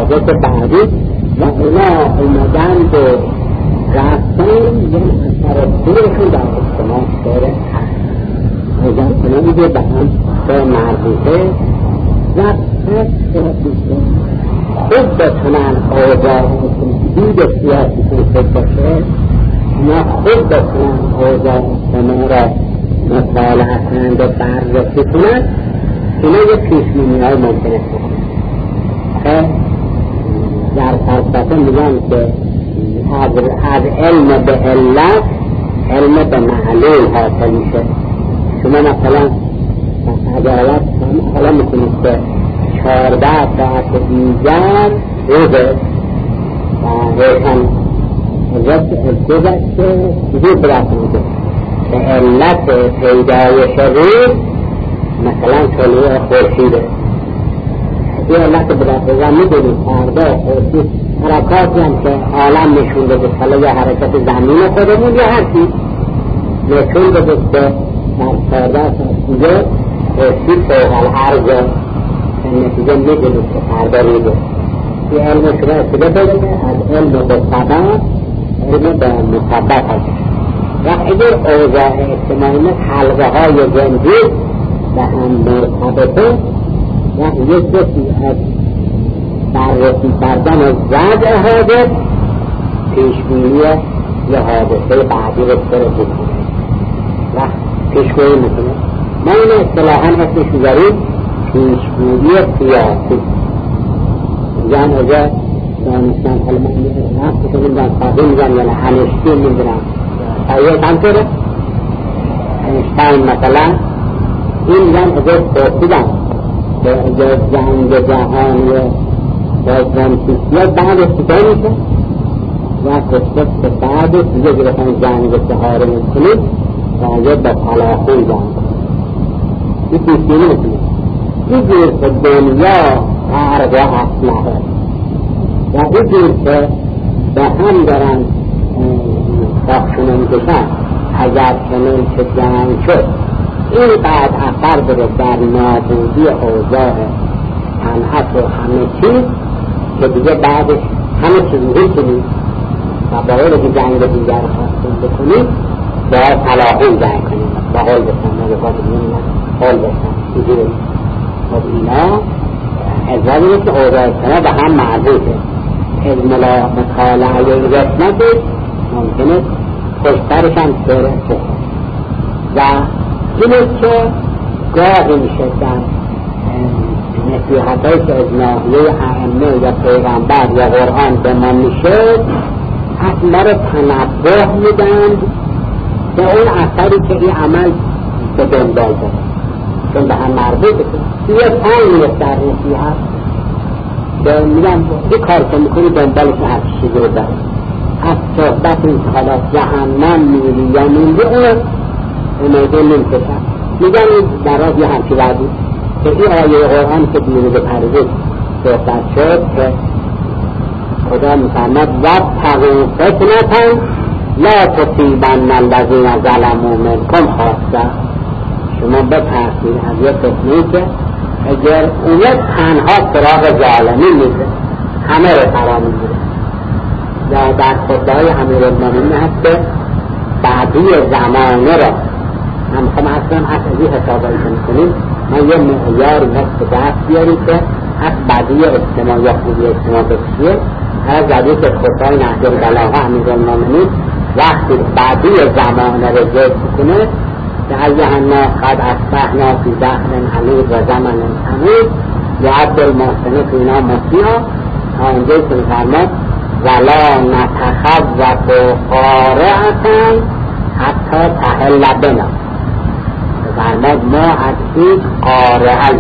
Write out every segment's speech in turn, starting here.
حادث بعدی و اونا اومدن به رفتن یه اثر خودشون در اجتماع شعر هست اگر کنه که به هم به مربوطه و خوب بتونن اوضاع دید سیاسی کنید باشه اونا خوب بتونن اوضاع اجتماع را مطالعه کنند و بررسی کنند اینا یه پیشبینی های ممکنه کنند در فلسفه میگن که از علم به علت علم به معلول حاصل میشه. شما مثلا عدالت حالا میکنید که 14 ساعت دیگر روزه و روشن گذشته زود برسه میده به علت پیدایش روز مثلا طلوع خورشیده این علت برسه میدونید فردا خورشید حرکاتی هم که عالم نشون بده حالا یا حرکت زمین خودمون یا هر چیز نشون بده که در 14 ساعت دیگه خورشید فوق الارض نتیجه میدونید که فردا روزه. این علم شما استفاده بده از علم به سبب علم به مسبب هست و اگر اوضاع اجتماعی حلقه های زندگی به هم مرتبطه و یک کسی از بررسی کردن از وضع حادث پیشبینی یه حادثه بعدی رو سر بکنه و پیشگویی میکنه. ما این اصطلاحاً اسمش میذاریم پیشگویی سیاسی. یعنی اجا دانستان حالا من نفت کنیم دان خواهی میگن یعنی انشتین میدونم سایه کم شده انشتین مثلا این میگن اجا پرسیدن که اجا جنگ جهانی بازرانسیسیت بعد استفاده میشه و کشت که بعدش دیگه گرفتن جنگ سهاره میکنید باید با فلاخون جنگ این پیشگیری میکنید این جور که دنیا غرق و اسلحه و این جور که به هم دارن ساخشونه میکشن اگر چنین که جنگ شد این بعد اثر بره در نابودی اوضاع صنعت و همه چیز که دیگه بعدش همه چیز میکنید و با اون که جنگ دیگر خواستیم بکنید با فلاحون جنگ کنید با حال بسن نگاه بکنید حال بسن اینجوری خب اینا ازوانی که اوضاع صنعت به هم مربوطه از مطالعه رسمتش ممکنه خوشترش هم سره بخور و اینه که گاهی میشه در نصیحت هایی که از ناحیه ائمه یا پیغمبر یا قرآن به ما میشه اصلا رو تنبه میدن به اون اثری که این عمل به دنبال داره چون به هم مربوطه یه پای در نصیحت که میگن یه کار که میکنی دنبالش هر چیزی رو داره از صحبت این که حالا جهنم میری یا میری امیده نمیکشن میگن این دراز یه همچی وعدی که این آیه قرآن که دیروز پرزید صحبت شد که خدا میفرماد وابتغوا فتنة لا تصیبن الذین ظلموا منکم خاصة شما بترسید از یک فتنه‌ای که اگر اون تنها سراغ ظالمی میده همه رو فرا میگیره و در خطبه‌های امیرالمومنین هست که بعدی زمانه را هم خواهم اصلا از این حسابایی که میکنیم ما یه معیاری هست که دست بیاریم که از بعدی اجتماع یا خوبی اجتماع بکشیه از بعدی که خطبه‌های نهج البلاغه امیرالمومنین وقتی بعدی زمانه رو ذکر کنه که ایهانا قد اصبحنا فی دهر حمید و زمن حمید یعد المحسن فینا مسیحا تا اینجای که میفرماد ولا نتخوف قارعة حتی تحل بنا فرماد ما از هیچ قارعه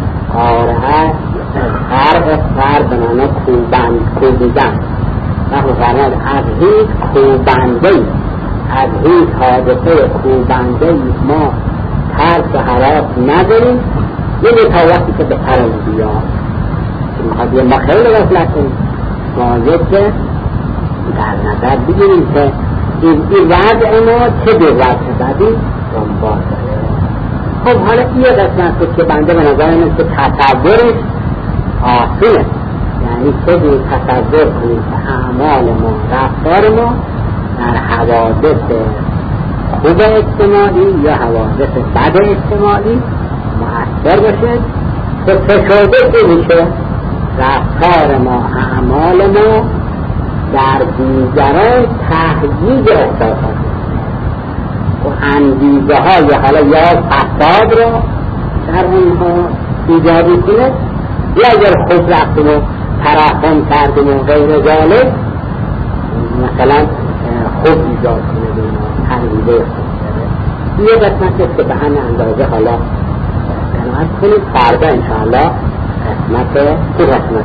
قرع بنامه کوبیدن و فرماد از هیچ کوبنده از هیچ حادثه کوبنده ما ترس حراس نداریم یه تا وقتی که به پرم بیاد میخواد ما خیلی غفلت کنیم باید که در نظر بگیریم که این وضع ما چه به وضع بعدی دنبال داره. خب حالا یه قسمت که بنده به نظر اینه که تصورش آسونه یعنی چه جور تصور کنید که اعمال ما، رفتار ما در حوادث خوب اجتماعی یا حوادث بد اجتماعی مؤثر باشه که فشرده که میشه رفتار ما، اعمال ما در دیگران تهییج احساسات و انگیزه های حالا یا فساد را در اونها ایجادی کنه یا اگر خوب رفتیم و ترحم کردیم و غیر ذالک مثلا خوب ایجاد کنه به اینا تنگیزه خوب داره. یه قسمت که به همه اندازه حالا قناعت کنید فردا انشاءالله قسمت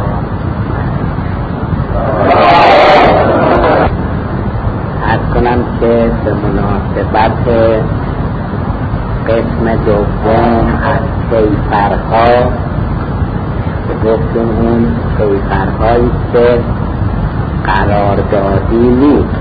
عرض کنم که به مناسبت قسم دوم از کیفرها که گفتیم اون کیفرهایی که قراردادی نیست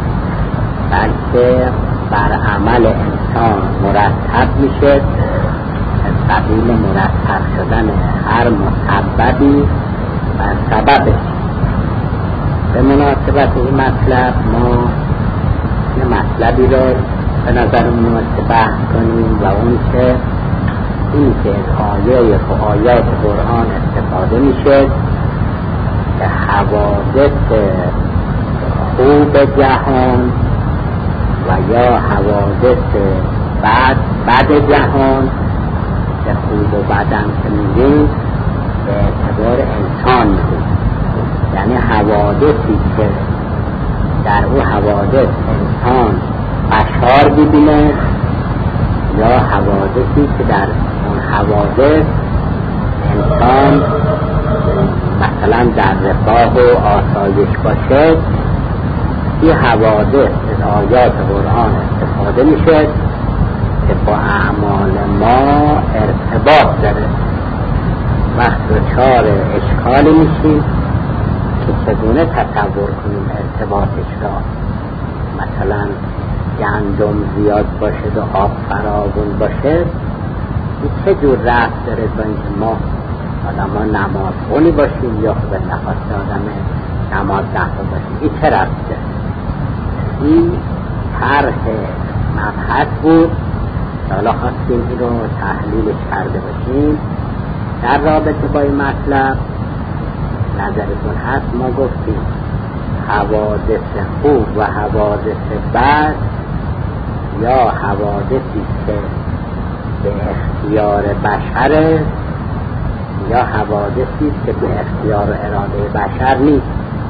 بلکه بر عمل انسان مرتب میشه از قبیل مرتب شدن هر مسببی و سببش. به مناسبت این مطلب ما یه مطلبی رو به نظر میاد که بحث کنیم و اون که این که آیات قرآن استفاده میشه که حوادث خوب جهان و یا حوادث بد جهان که خوب و بدن که میگیم به اعتبار انسان میگیم، یعنی حوادثی که در او حوادث انسان بشار ببینه یا حوادثی که در اون حوادث انسان مثلا در رفاه و آسایش باشه. این حوادث از آیات قرآن استفاده میشه که با اعمال ما ارتباط داره. وقت دچار اشکالی میشیم که چگونه تصور کنیم ارتباطش را. مثلا گندم زیاد باشه و آب فراوان باشه، این چه جور رفت داره با اینکه ما آدم نماز خونی باشیم یا خود نخواست آدم نماز نخون باشیم؟ این چه رفت داره؟ این طرح مبحث بود که حالا خواستیم این رو تحلیلش کرده باشیم. در رابطه با این مطلب نظرتون هست؟ ما گفتیم حوادث خوب و حوادث بد یا حوادثی که به اختیار بشره یا حوادثی که به اختیار و اراده بشر نیست.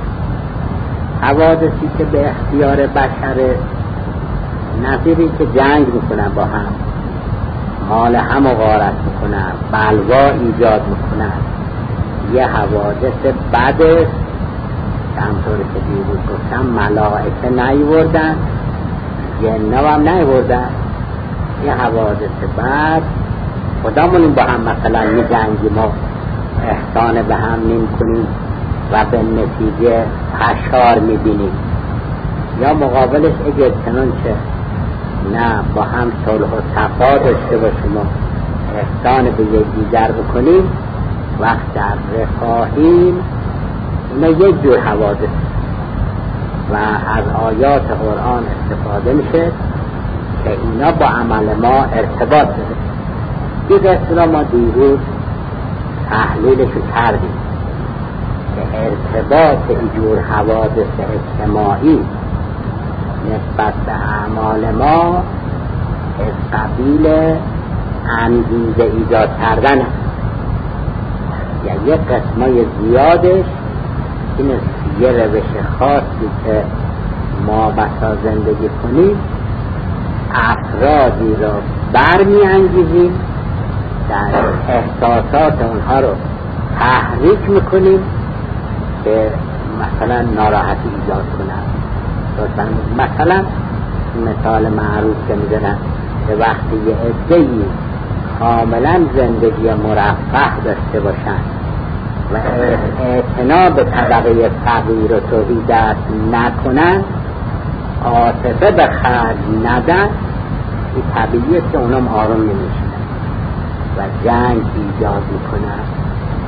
حوادثی که به اختیار بشره نظیری که جنگ میکنن با هم، مال هم غارت میکنن، بلوا ایجاد میکنن، یه حوادث بده که همطور که دیروز گفتم ملائکه نیوردن، جنه هم نیوردن. یه حوادث بد خودمونیم با هم مثلا میجنگیم و احسان به هم نیم کنیم و به نتیجه فشار میبینیم، یا مقابلش اگه چنانچه نه با هم صلح و صفا داشته باشیم و احسان به یکدیگر بکنیم، وقت در رفاهیم اینا یک جور حوادث و از آیات قرآن استفاده میشه که اینا با عمل ما ارتباط داره. این قصه ما دیروز تحلیلشو کردیم که ارتباط اینجور حوادث اجتماعی نسبت به اعمال ما از قبیل انگیزه ایجاد کردن است. یعنی یک قسمه زیادش این یه روش خاصی که ما بسا زندگی کنیم افرادی را برمی انگیزیم، در احساسات اونها رو تحریک میکنیم که مثلا ناراحتی ایجاد کنند. مثلا مثال معروف که میزنن که وقتی یه عده‌ای کاملا زندگی مرفه داشته باشن و اعتنا به طبقه فقیر و توحی دست نکنن، عاطفه به خرج ندن، این طبیعیه که اونم آروم نمیشن و جنگ ایجاد میکنن،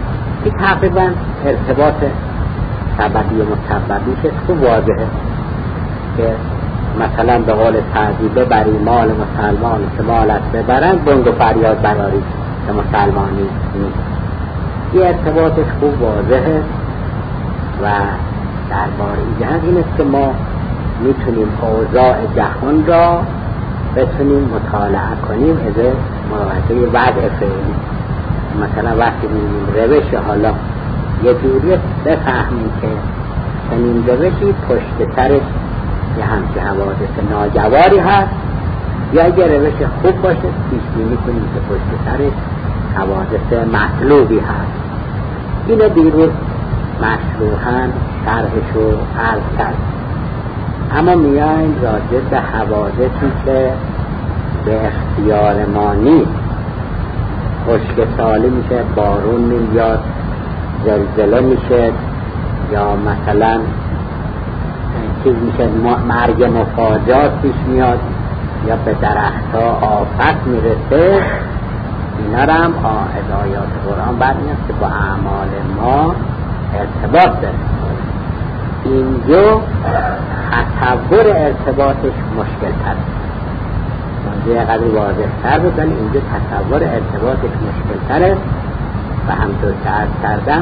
این تقریبا ارتباط سببی و مسببیش خوب واضحه که مثلا به قول سعدی ببری مال مسلمان که مالت ببرند بنگ و فریاد براری که مسلمانی نیست. این ارتباطش خوب واضحه و درباره این جهت این است که ما میتونیم اوضاع جهان را بتونیم مطالعه کنیم از مراحل وضع فعلی. مثلا وقتی می‌بینیم روش حالا یه جوری بفهمیم که چنین روشی پشت سرش یه همچه حوادث ناجواری هست، یا اگه روش خوب باشه پیش بینی کنیم که پشت سرش حوادث مطلوبی هست. اینو دیروز مشروحاً شرحشو عرض کرد. اما میایم راجع به حوادثی که به اختیار ما نیست، خشک سالی میشه، بارون میاد، زلزله میشه، یا مثلا چیز میشه مرگ مفاجات پیش میاد، یا به درختها آفت میرسه. اینا را هم از آیات قرآن برمیاد که با اعمال ما ارتباط داره. اینجا تصور ارتباطش مشکل تر، اونجا یه قدر واضح تر بود، ولی اینجا تصور ارتباطش مشکل تره. و همطور که عرض کردم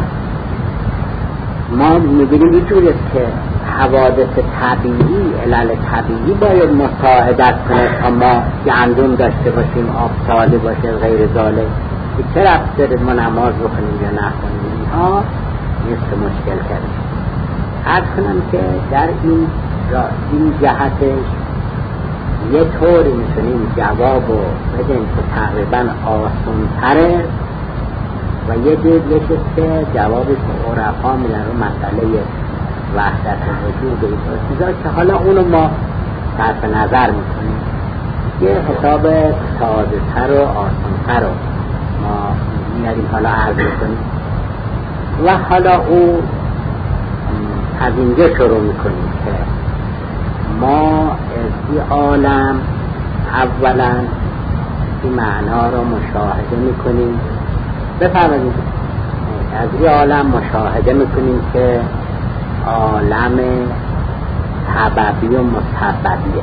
ما میبینیم اینجوری است که حوادث طبیعی، علل طبیعی باید مساعدت کنه تا ما گندم داشته باشیم، آب سالی باشه، غیر ذالک. چه ربط داره ما نماز بخونیم یا نخونیم؟ اینها نیست که مشکل کرده. عرض کنم که در این جهتش یه طوری میتونیم جواب رو بدیم که تقریبا آسان تره، و یه دیگه که جوابش به عرفا میدن رو مسئله وحدت وجود این چیزا که حالا اونو ما صرف نظر میکنیم. یه حساب ساده تر و آسان تر رو ما میاریم حالا عرض کنیم. و حالا او از اینجا شروع میکنیم که ما از این عالم اولا این معنا رو مشاهده میکنیم. بفرمایید از این عالم مشاهده میکنیم که عالم سببی و مسببیه،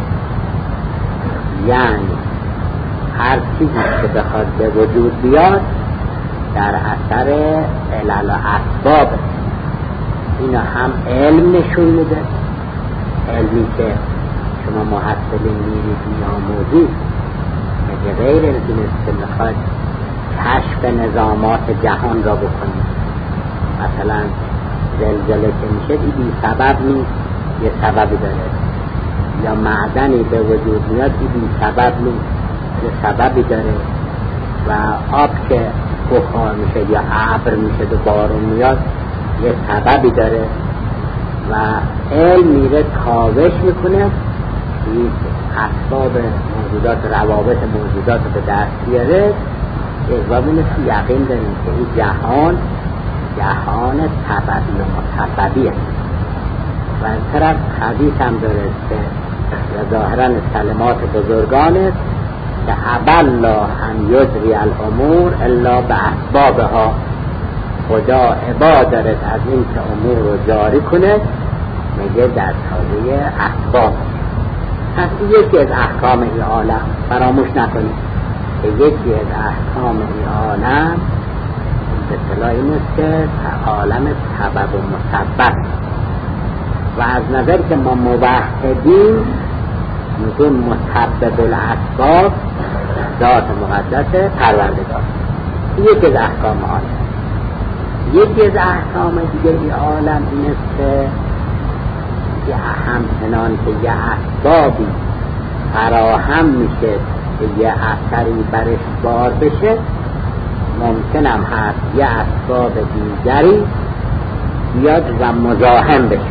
یعنی هر چیزی که بخواد به وجود بیاد در اثر علل و اسباب. اینو هم علم نشون میده، علمی که شما محصلین میرید میاموزید، اگه غیر علمی که میخواد کشف نظامات جهان را بکنید، مثلا زلزله که میشه این بی سبب نیست، یه سببی داره، یا معدنی به وجود میاد این بی سبب نیست، یه سببی داره، و آب که بخار میشه یا ابر میشه و بارون میاد یه سببی داره. و علم میره کاوش میکنه این اسباب موجودات، روابط موجودات رو به دست بیاره. اجواب اینه که یقین داریم که این جهان سببی و مسببیه. و این طرف حدیث هم داره که ظاهرا کلمات بزرگان است که ابالله ان یجری الامور الا به اسبابها. خدا عبا دارد از این که امور رو جاری کنه میگه در تابع اسباب. پس یکی از احکام این عالم، فراموش نکنید که یکی از احکام این عالم به اصطلاح این است که عالم سبب و مسبب. و از نظر که ما موحدیم میگیم مسبب الاسباب ذات مقدس پروردگار. یکی از احکام عالم. یکی از احکام دیگه این عالم این است که یه همچنان که یه اسبابی فراهم میشه که یه اثری برش بار بشه، ممکنم هست یه اسباب دیگری بیاد و مزاحم بشه.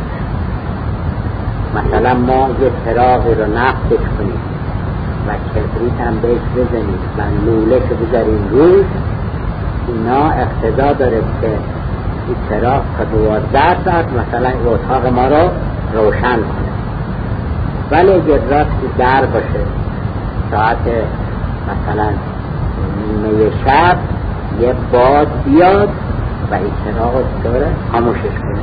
مثلا ما یه چراغی رو نفتش کنیم و کبریت هم بهش بزنیم و لوله‌ش رو بذاریم روش، اینا اقتضا داره که این چراغ تا 12 ساعت مثلا اتاق ما رو روشن کنه. ولی اگر راستی در باشه ساعت مثلا نیمه شب یه باد بیاد و این چراغ رو داره خاموشش کنه.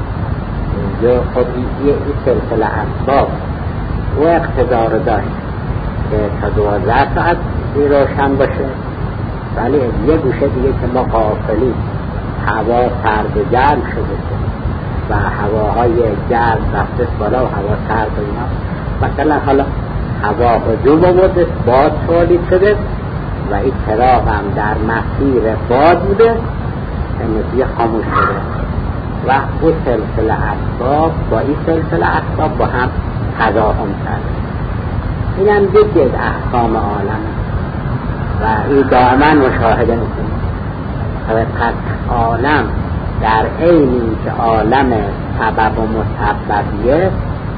یا خب این سلسله اسباب و اقتدار داشت که تا 12 ساعت روشن باشه، ولی یه گوشه دیگه که ما غافلی هوا سرد و گرم شده و هواهای گرم رفته بالا و هوا سرد و اینا، مثلا حالا هوا هجوم آورده، باد تولید شده و این چراغ هم در مسیر باد بوده نتیجه خاموش شده و اون سلسله اسباب با این سلسله اسباب با هم تضاهم کرده. این هم یکی از احکام عالم و این دائما مشاهده میکنیم. پس عالم در عینی که عالم سبب و مسببیه،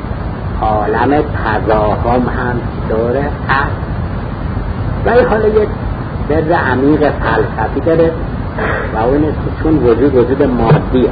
عالم تضاهم هم دوره هست و این حالا یک سر عمیق فلسفی داره و اون است که چون وجود مادیه،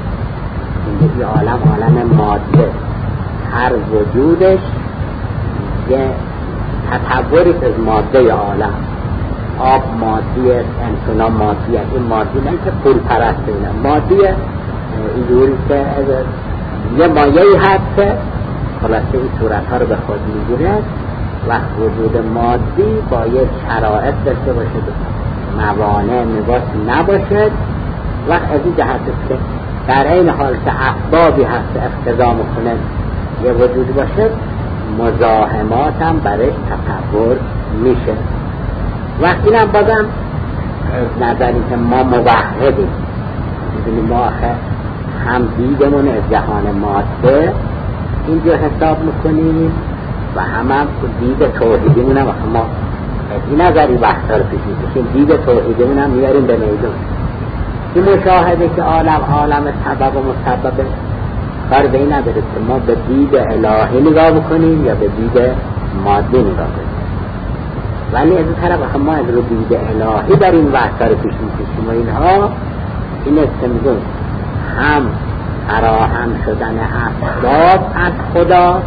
این عالم ماده، هر وجودش یه تطوری از ماده عالم، آب مادیه، انسان مادیه، این مادی نه که پول پرسته اینه، مادیه اینجوری که یه مایه‌ای هست که خلاصه این صورتها رو به خود میگیره و وجود مادی با یک شرایط داشته باشه، موانع نگاهی نباشه و از این جهت است که در این حال که اسبابی هست که اقتضا میکنه یه وجود باشه، مزاحمات هم برش تصور میشه. و اینم بازم از نظری که ما موحدیم، میدونیم ما هم دیدمون از جهان ماده اینجا حساب میکنیم و هم دید توحیدیمون هم ما از این نظری وقتا رو پیش میکشیم، دید توحیدیمون هم میاریم به میدون. این مشاهده که عالم سبب و مسبب کار به این نداره که ما به دید الهی نگاه بکنیم یا به دید مادی نگاه کنیم، ولی از این طرف ما از رو دید الهی در این وقتا رو پیش میکشیم و اینها این استمدون هم فراهم شدن اسباب از خدا،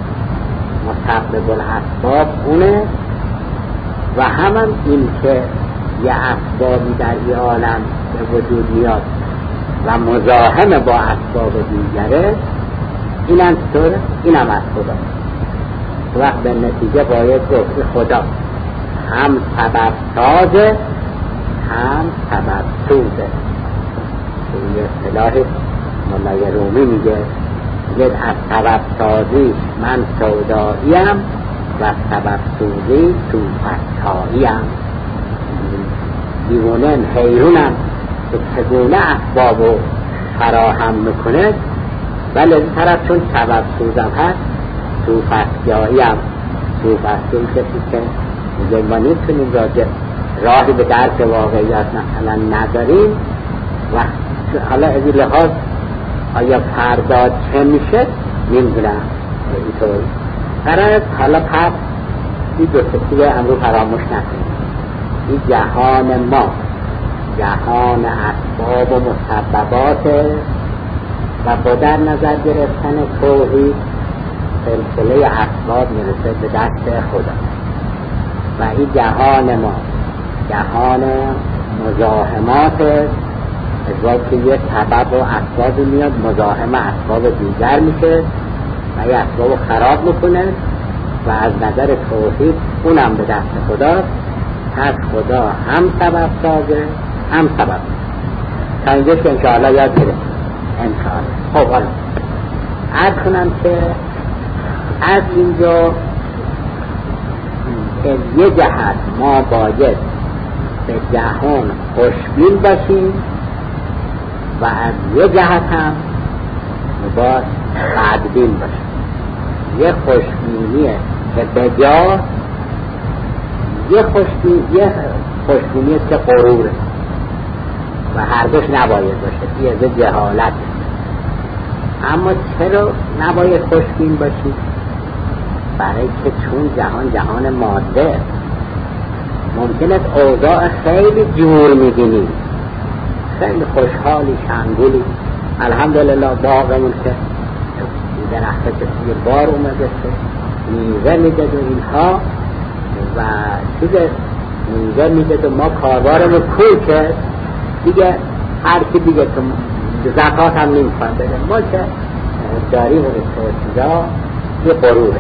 مسبب الاسباب اونه، و هم این که یه اسبابی در این عالم به وجود میاد و مزاحم با اسباب دیگره، این هم طوره، این هم از خدا. وقت به نتیجه باید گفت خدا هم سبب سازه هم سبب سوزه. این اصطلاح مولای رومی میگه از سبب سازی من سوداییم و سبب سوزی توفتاییم. دیوانه حیرونم که چگونه اسبابو فراهم میکنه، ولی از طرف چون سبب سوزم هست توفتاییم. توفتایی کسی که میگه ما نیستونیم راهی به درک واقعیات مثلا نداریم و حالا از این لحاظ آیا فردا چه میشه نمیدونم اینطور قرار. حالا پس این دو سکیه امرو فراموش نکنیم، این جهان ما جهان اسباب و مسببات و با در نظر گرفتن توحید سلسله اسباب میرسه به دست خدا و این جهان ما جهان مزاحمات از وقت که یه سبب و اسباب میاد مزاحم اسباب دیگر میشه و یه اسباب خراب میکنه و از نظر توحید اونم به دست خداست. پس خدا هم سبب سازه هم سبب. تا اینجا که انشاءالله یاد گیره انشاءالله. خب حالا عرض کنم که از اینجا از یه جهت ما باید به جهان خوشبین باشیم و از یه جهت هم باید بدبین باشیم. یه خوشبینیه که بجا، یه خوشبینیه که غروره و هر دوش نباید باشه، یه جهالت. اما چرا نباید خوشبین باشیم؟ برای که چون جهان ماده ممکنه اوضاع خیلی جور میبینیم، خیلی خوشحالی شنگولی، الحمدلله باغمون که درخت کسی بار اومده میوه میدد و اینها و چیز میوه میدد و ما کاروارمون کول کرد دیگه هر کی دیگه تو زکات هم نمیخواد بده. ما که داریم و استراتژا یه غروره.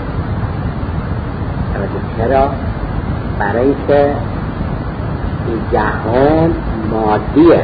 چرا؟ برای اینکه این جهان مادیه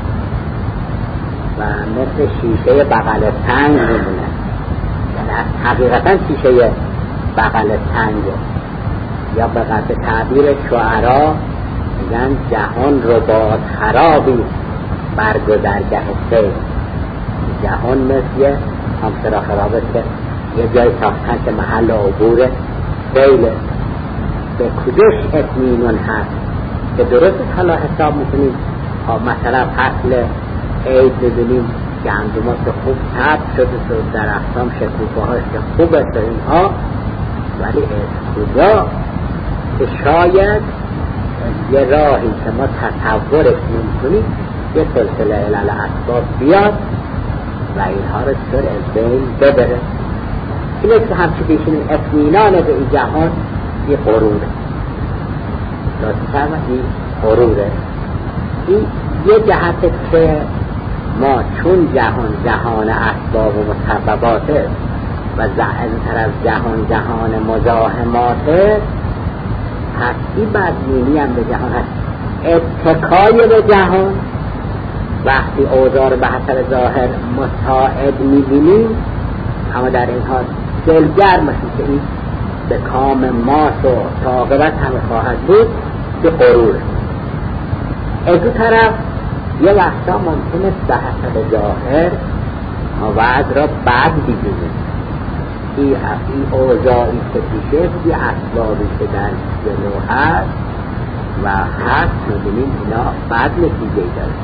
و مثل شیشه بغل تنگ میمونه. یعنی حقیقتا شیشه بغل تنگه، یا به قصد تعبیر شعرا میگن جهان رو با خرابی برگذرگه سیل. جهان مثل همسرا خرابه که یه جای ساختن که محل عبور سیله. به کجاش اطمینان هست که درست حالا حساب میکنیم مثلا فصل عید ببینیم گندم‌ها که خوب تب شده و درختام شکوفه‌هاش که خوبه تا اینها، ولی از کجا که شاید یه راهی که ما تصورش نمی‌کنیم یه سلسله علل اسباب بیاد و اینها رو سر از بین ببره. اینه که همچه بیشونیم اطمینان به این جهان یه غروره. راستی فرمه این غروره. این یه جهت که ما چون جهان اسباب و مسبباته و زعیم‌تر از جهان مزاحماته، پس این بدبینی هم به جهان هست. اتکای به جهان وقتی اوضاع رو به حسب ظاهر مساعد می‌بینیم، اما در این حال دلگرم هستیم که این به کام ماست و تا عاقبت همه خواهد بود، به غروره. از اون طرف یه وقتا ممکنه به حسب ظاهر ما وضع را بد بگیریم. این اوضاعی که پیشه، این اسبابی که در جلو هست و هست می‌بینیم اینا بد نتیجه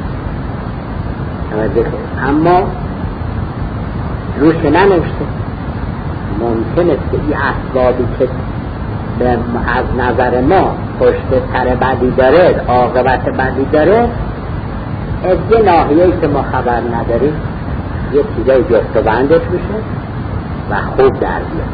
داره. اما روش ننوشته. ممکنه که این اسبابی که از نظر ما پشت سر بدی داره، عاقبت بدی داره، از یه ناحیه‌ای که ما خبر نداریم یه چیزای جفت و بندش میشه و خوب در بیاد.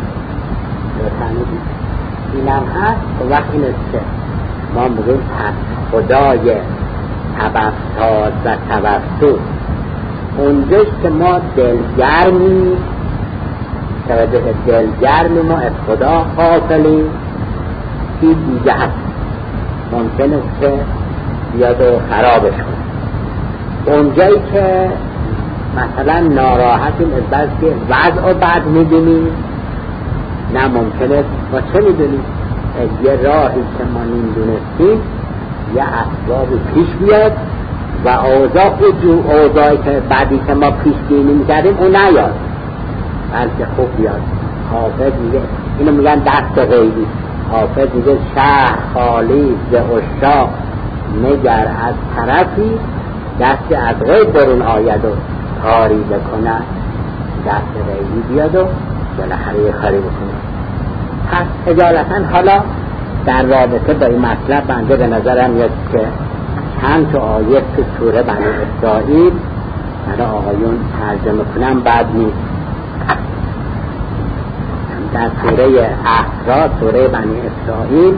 اینم هست. و وقت این است که ما میگیم پس خدای توسط و توسط اونجاش که ما دلگرمی، توجه دلگرمی ما از خدا غافلیم، این دیگه هست ممکنه که بیاد و خرابش کنه. اونجایی که مثلا ناراحتیم از بس که وضع و بعد میدونیم، نه ممکنه ما چه میدونیم از یه راهی که ما نمیدونستیم یه اسبابی پیش بیاد و اوضاعی که بعدی که ما پیش بینی میکردیم اون نیاد، بلکه خوب بیاد. حافظ میگه اینو میگن دست غیبی. حافظ میگه شهر خالی ز عشاق نگر از طرفی، دست از غیب برون آید و کاری بکنه، دست غیبی بیاد و بالاخره یه کاری بکنه. پس اجالتا حالا در رابطه با این مطلب بنده به نظرم میاد که چند تا آیه تو سوره بنی اسرائیل برای آقایون ترجمه کنم بد نیست. در سوره احزاب، سوره بنی اسرائیل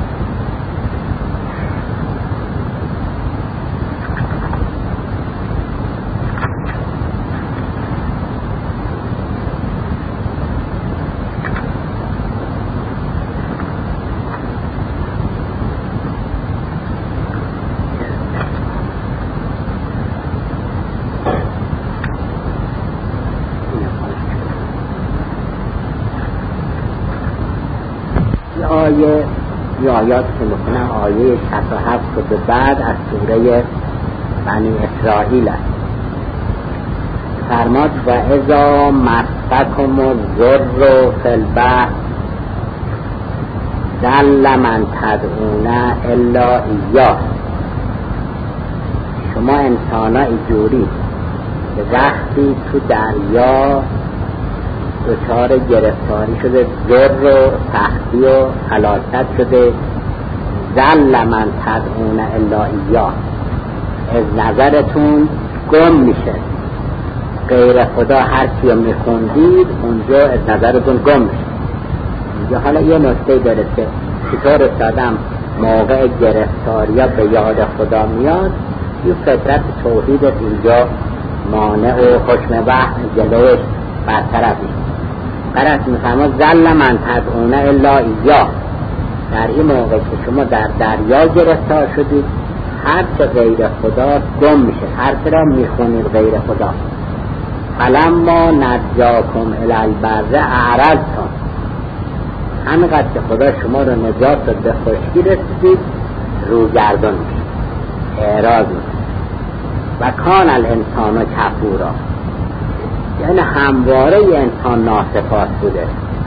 یه آیات که میکنم آیه 67 و به بعد از سوره بنی اسرائیل است. فرماد و اذا مسکم الضر فی البحر ضل من تدعون الا ایاه. شما انسانا اینجوری که وقتی تو دریا دچار گرفتاری شده، ضر و سختی و هلاکت شده، ضل من تدعون الا ایاه، از نظرتون گم میشه، غیر خدا هر کیو میخوندید اونجا از نظرتون گم میشه. اینجا حالا یه نکته داره که چطور استادم موقع گرفتاری به یاد خدا میاد، این فطرت توحید اینجا مانع و حکم وحی جلوش برطرفی. قرأت میفرما ظل من تدعون الا ایاه. در این موقع که شما در دریا گرفتار شدید، هر چه غیر خدا گم میشه، هر چه را میخونید غیر خدا. فلما نجاکم الی البر اعرضتم. همینقدر که خدا شما رو نجات داد به خشکی رسیدید، روگردان میشه، اعراض میشه. و کان الانسان کفورا، یعنی همواره انسان ناسپاس بوده.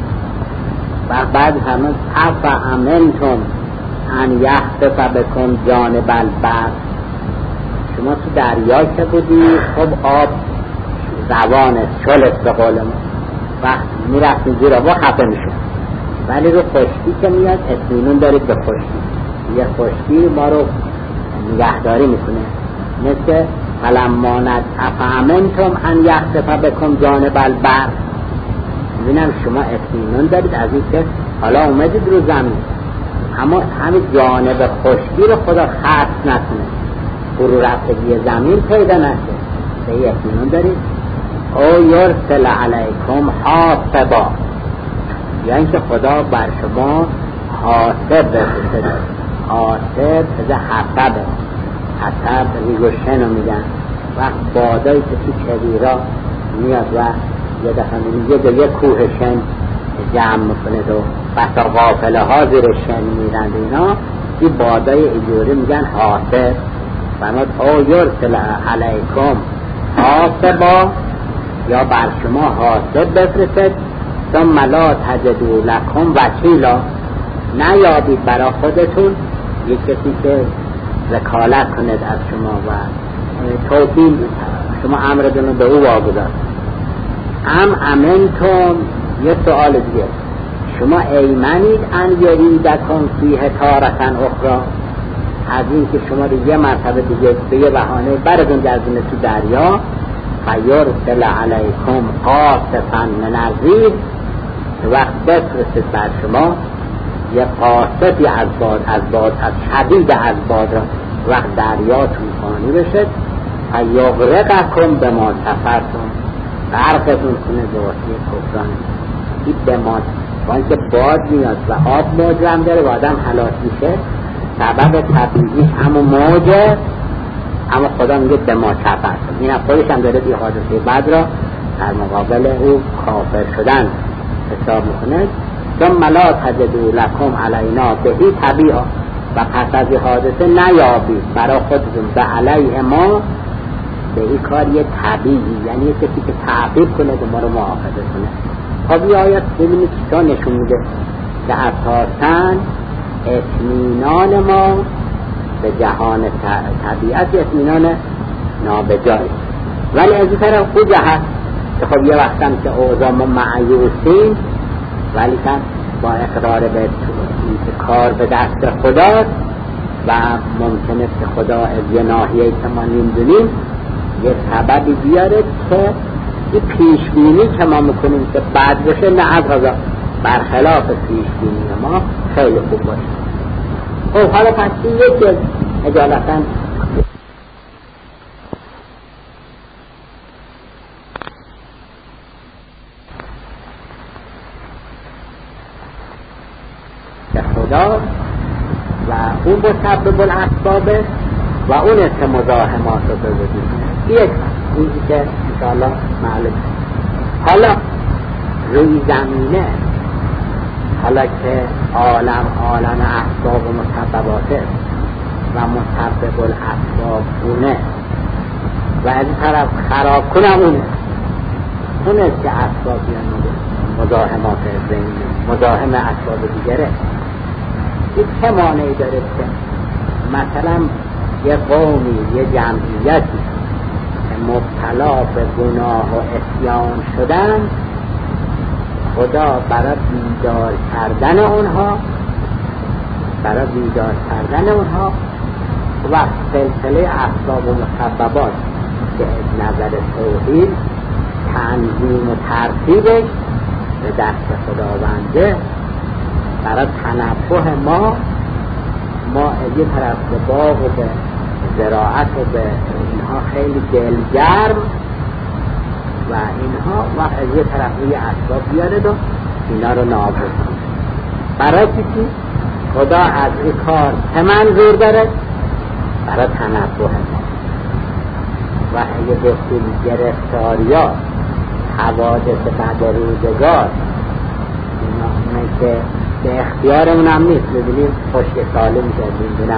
و بعد همه افامنتم ان یخسف بکم جانب البر. شما تو دریا که بودی، خب آب روانه شلت به قول ما، وقت میرفتید زیر آب خفه میشه، ولی رو خشکی که میاد اطمینان دارید به خشکی. یه خشکی ما رو نگهداری میکنه. مثل فلما افامنتم ان یخسف بکم جانب البر. میبینم شما اطمینان دارید از این که حالا اومدید رو زمین، اما همین جانب خشکی رو خدا خاص نکنه، فرو رفتگی زمین پیدا نشه. به اطمینان دارید. او یرسل علیکم حاصبا، یعنی که خدا بر شما حاصب بفرسته. حاصب از حسبه، حسب ریگوشن رو میگن. وقت بادایی که تو کویرا میاد و یه دفعه میگه یه کوه شن جمع میکنه و بسا غافله ها زیر شن میرند، اینا این بادای ایجوری میگن حاصب. فرمود او یرسل علیکم حاصبا، یا بر شما حاصب بفرستد. ثم لا تجدوا لکم وکیلا، نیابید برای خودتون یک کسی که وکالت کند از شما و توکیل شما امرتون رو به او واگذار. امنتم، یه سوال دیگه، شما ایمنید ان یریدکم فیه تارةً اخرى، از این که شما رو یه مرتبه دیگه به یه بهانه براتون گردونه تو دریا. فیرسل علیکم قاصفا من الريح، وقت بفرستید بر شما یه قاصفی از باد از شدید از باد را، وقت دریا طوفانی بشه. فیغرقکم بما کفرتم، غرقتون کنه به واسطه کفران. این به ما وان که باد میاد و آب موج داره و آدم هلاک میشه، سبب طبیعیش همون موجه، اما خدا میگه به ما کفرتم. این خودش هم داره این حادثه بعد را در مقابل او کافر شدن حساب میکنه. ثم لا تجدوا لکم علینا بهی طبیعا، و پس از این حادثه نیابید برای خودتون به علیه ما به این کار یه طبیعی، یعنی یه کسی که تعقیب کنه که ما رو محافظه کنه. خب این آیت ببینید چطور نشون میده که اساساً اطمینان ما به جهان طبیعت اطمینان نابجایی، ولی از این طرف خوب هست که خب یه وقت هم که اوضاع ما معیوسیم، ولی که با اقرار به کار به دست خداست و ممکنه که خدا از یه ناحیه‌ای که ما نمیدونیم یه سببی بیاره که این پیشبینی که ما میکنیم که بد بشه، نه از غذا برخلاف پیشبینی ما خیلی خوب باشه. خب حالا پس این یکی اجالتا خدا و اون مسبب الاسباب و اون است که مزاحمات رو به وجود میاره. این که انشاءالله معلوم. حالا روی زمینه، حالا که عالم اسباب و مسبباته و مسبب الاسباب اونه و از این طرف خراب کنم اونه است که اسباب بیان مزاحمات مزاحم اسباب دیگره. این چه مانعی داره که مثلا یه قومی، یه جمعیتی که مبتلا به گناه و عصیان شدن، خدا برای بیدار کردن اونها و سلسله اسباب و مسببات که از نظر توحید تنظیم و ترتیبش به دست خداونده، برای تنبه ما یه طرف به باغ و به زراعت و به اینها خیلی دلگرم و اینها وقت از یه طرف روی اسباب بیارد و اینا رو نابود کنه. برای چیزی خدا از این کار چه منظور داره؟ برای تنبه ما. و اگه گفتیم گرفتاریا حوادث بعد روزگار اینا که به اختیارمون هم نیست، ببینیم خشک سالی میشه، میدونم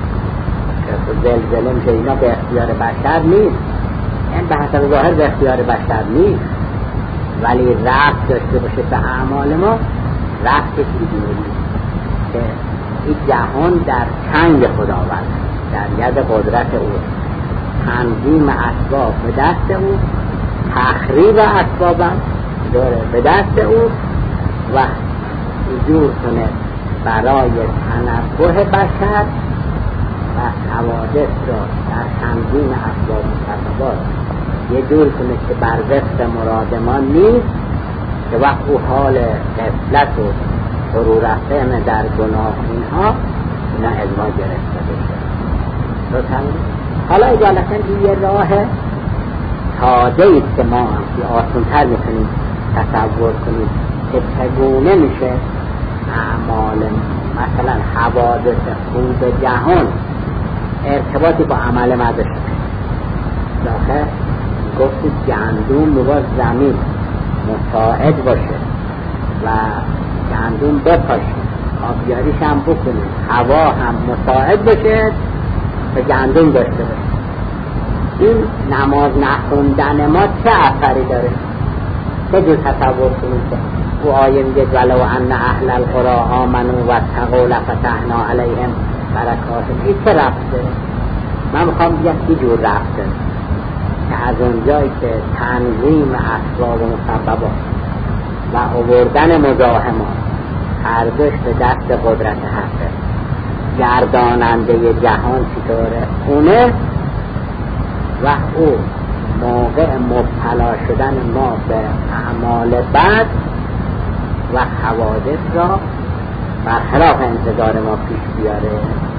زلزله میشه، اینا به اختیار بشر نیست، این به حسب ظاهر به اختیار بشر نیست، ولی رفت داشته باشه به اعمال ما، رفت دیگه که این جهان در چنگ خداوند، در ید قدرت او، تنظیم اسباب به دست او، تخریب اسباب هم داره به دست او و جور کنه برای تنبه بشر و حوادث را در تنظیم اسباب مسببات یه جور کنه که بر وفق مراد ما نیست، که وقت او حال غفلت و فرو رفتن در گناه اینها اینا اجماع گرفته بشه. حالا اجالتا یه راه تازه ایست که ما آسان‌تر میتونیم تصور کنیم که چگونه میشه اعمال مثلا حوادث خوب جهان ارتباطی با عمل ما داشته. داخل گفتید گندم میباید زمین مساعد باشه و گندم بپاشه، آبیاریش هم بکنیم، هوا هم مساعد باشه و گندم داشته باشه. این نماز نخوندن ما چه اثری داره؟ چه جور تصور کنیم که او آیه میگه ولو ان اهل القرى آمنوا واتقوا لفتحنا علیهم برکات. این چه رفته؟ من میخوام بگم چه جور رفته که از اونجایی که تنظیم اسباب و مسببات و آوردن مزاحمات هر دوش به دست قدرت حقه، گرداننده جهان چطوره؟ اونه و او موقع مبتلا شدن ما به اعمال بد و حوادث را برخلاف انتظار ما پیش بیاره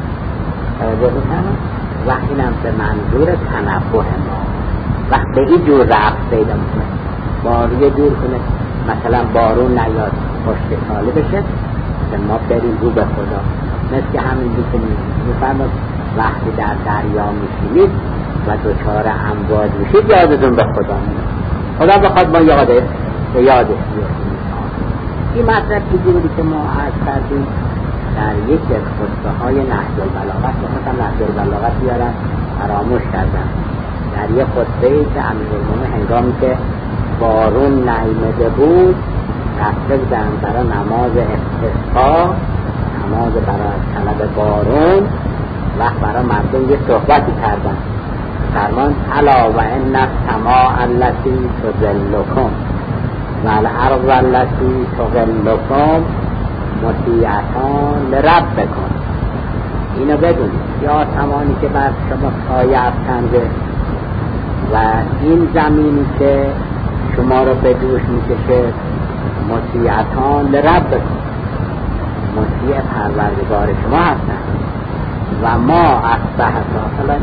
و اینم به منظور تنبه ما وقت به این جور رفت پیدا میکنه. بارو یه جور کنه مثلا بارون نیاد خشک سالی بشه که ما بریم رو به خدا، مثل که همین بکنیم میفرماد وقتی در دریا میشینید و دوچار امواج میشید یادتون به خدا میاد، خدا بخواد ما یادش بیاریم. این مطلب بودی که ما عرض کردیم در یک از خطبه های نهج البلاغه، مثلا نهج البلاغه بیارن فراموش کردن، در یک خطبه که امیرالمومنین هنگامی که بارون نیامده بود رفته بودن برای نماز استسقا، نماز برای طلب بارون، وقت برای مردم یه صحبتی کردن، فرمان الا و ان السماء التي تظلكم والارض التي تظلكم مطیعتان لربکم. اینو بدونید یا آسمانی که بر شما سایه افکنده و این زمینی که شما رو به دوش میکشه مطیعتان لربکم، مطیع پروردگار شما هستن. و ما اصبحتا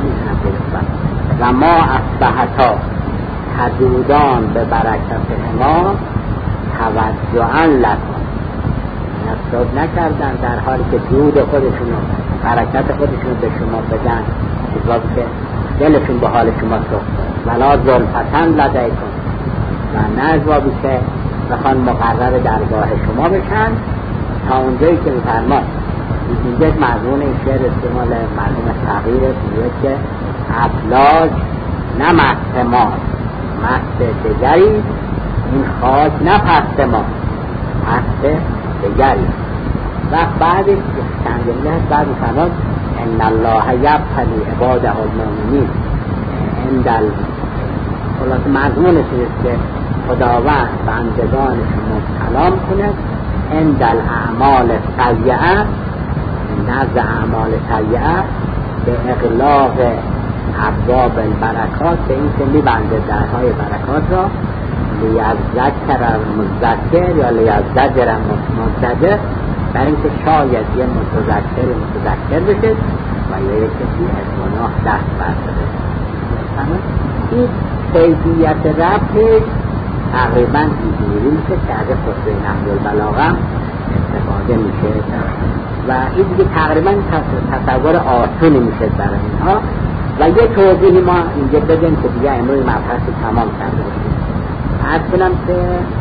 و ما اصبحتا حدودان به برکت ما توجعا لکن، نصب نکردن در حالی که دود خودشونو برکت خودشونو به شما بدن که دلشون به حال شما سخته ولا ظلفتن لدیکن، و نه ازوابی که بخوان مقرر درگاه شما بشن تا اونجایی که میفرماد. اینجا مضمون این شعر استعمال مردم صغیره که افلاک نه مست ما مست دگری، این خاک نه پست ما پست دگری. و بعدش چند جمله هست بعد میفرماد ان الله یبتلی عباده المؤمنین اندل، خلاص مضمونش است که خداوند بندگانش مبتلا کنه اندل اعمال سیئه، نزد اعمال سیئه به اغلاق ابواب البرکات، به این که میبنده درهای برکات را لیذکر المذکر یا لیزجر المنذکر، برای اینکه شاید یه متذکر بشه و یا یک کسی از گناه دست برداره. این کیفیت ربطش تقریبا اینجوری میشه که از خطبه نهج البلاغه استفاده میشه و این دیگه تقریبا تصور آسونی میشه برای اینها. و یه توضیحی ما اینجا بدیم که دیگه امروز مبحث تمام کرده باشیم. عرض کنم که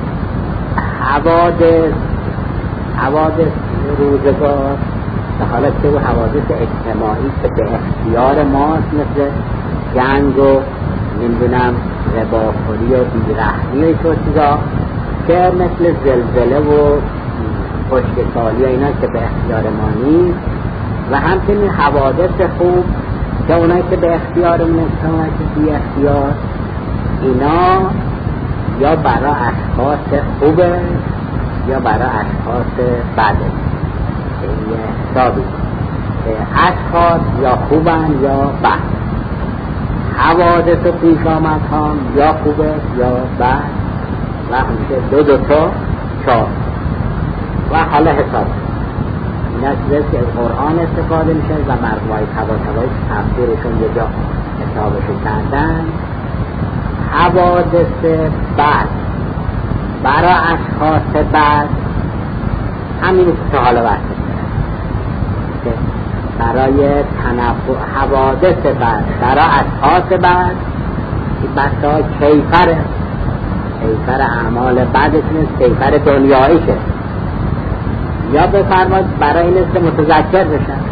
حوادث روزگار به حالت که او حوادث اجتماعی که به اختیار ماست، مثل جنگ و نمیدونم رباخوری و بیرحمی و اینطور چیزا، که مثل زلزله و خشکسالی و اینا که به اختیار ما نیست، و همچنین حوادث خوب که اونایی که به اختیار ما نیست، اونایی که بی اختیار، اینا یا برای اشخاص خوبه یا برای اشخاص بده. این حسابی اشخاص یا خوبن یا بد، حوادث و پیش آمد هم یا خوبه یا بد، و همیشه دو تا چهار و حالا حساب این است که از قرآن استفاده میشه و مرموهای تبا تفسیرشون یه جا حسابشون کردن. حوادث بد برای اشخاص بد همینی که حالا وقت که برای حوادث بد برای اشخاص بد این بسا کیفر اعمال بدشون کیفر دنیاییشه، یا بفرماد برای این است که متذکر بشن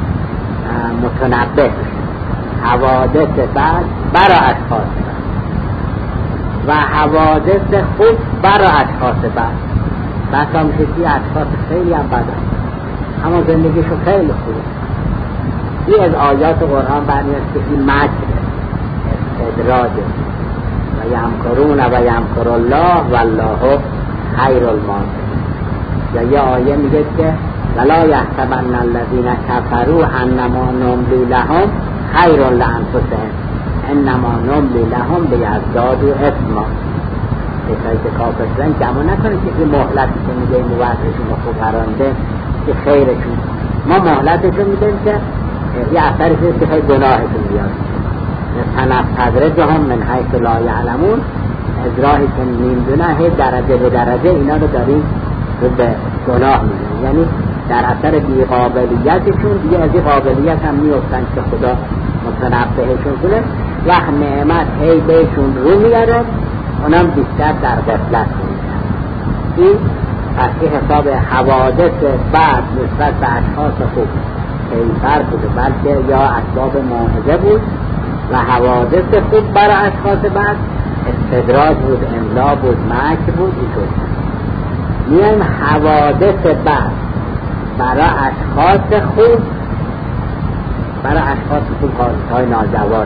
متنبه بشن. حوادث بد برای اشخاص بد و حوادث خوب برای اشخاص بد. بسا میشه که اشخاص خیلی هم بد اما زندگیشون خیلی خوبه. این از آیات قرآن برمیاد که این مکر استدراجه و یمکرون و یمکر الله والله خیر الماکرین. یا یه آیه میگه که ولا یحسبن الذین کفروا انما نملی لهم خیر لانفسهم انما نملی لهم لیزدادوا اثما. کسایی که کافر شدن گمان نکنید که این مهلتی که میگه موقعشون خوب قرانده که خیرشون، ما مهلتشون میدیم که یه اثرش که خیلی گناهشون بیاد. تنفذرجهم من حیث لا یعلمون، از راهی که نمیدونه درجه به درجه اینا رو داریم رو به گناه میدیم، یعنی در اثر بیقابلیتشون دیگه از این قابلیت هم میفتن که خدا متنبهشون کنه. وقت نعمت هی بهشون رو میاره اونم بیشتر در غفلت میشن. این پس این حساب حوادث بعد نسبت به اشخاص خوب کیفر بوده، بلکه یا اسباب موعظه بود، و حوادث خوب برای اشخاص بعد استدراج بود، املا بود، مکر بود. اینطور میایم حوادث بعد برای اشخاص خوب، برای اشخاص خوب حادثهای ناجواد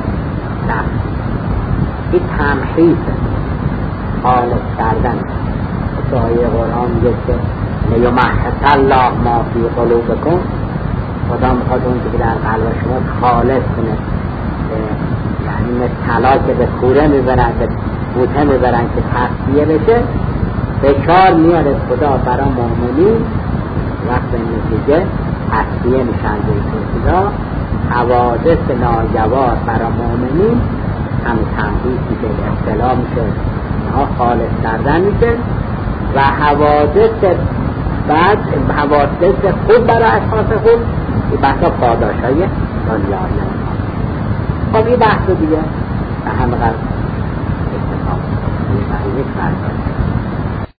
این تمحیص خالص کردن. آیه قرآن میگه که لیمحص الله ما فی قلوبکم، خدا میخواد اون که در قلب شما خالص کنه، یعنی مثل طلا که به کوره میبرن به بوته میبرن که تصفیه بشه، بشار میاره خدا برای مؤمنین وقت به نتیجه تصفیه میشن. به این حوادث ناجواد برای مؤمنین هم تنبیه میشه، اصطلاح میشه، اینها خالص کردن میشه. و حوادث بعد حوادث خوب برای اشخاص خوب این بحثا پاداش های دنیایی. خب این بحث دیگه به همه